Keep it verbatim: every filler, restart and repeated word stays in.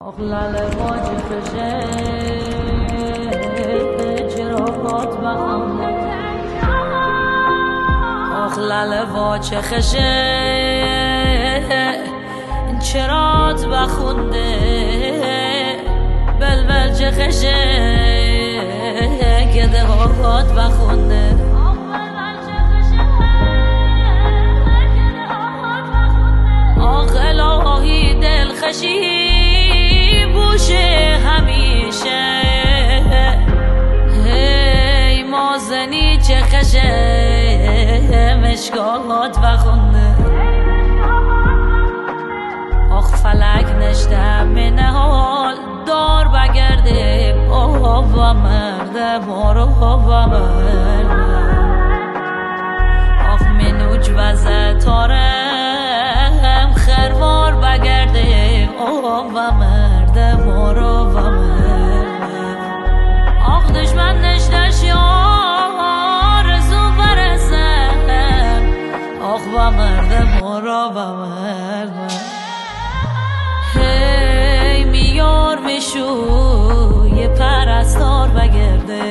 لاله واجه خشه چراغات بخونه آخ لاله واجه خشه چرات بخونده بلبل چه خشه گده هات بخونده آخ الهی دل خشی بوشه همیشه هی مازنی چه خشه مشکات بخونده آخ فلک نشته من حال دار بگرده بابا مرده مارو بابا مرده آخ منوج وزه تارم خروار بگرده بابا مرده مارو بابا مرده آخ دشمن نشته شیار زو برسم آخ با مرده مارو با مرده هی میار میشو یه پرستار بگرده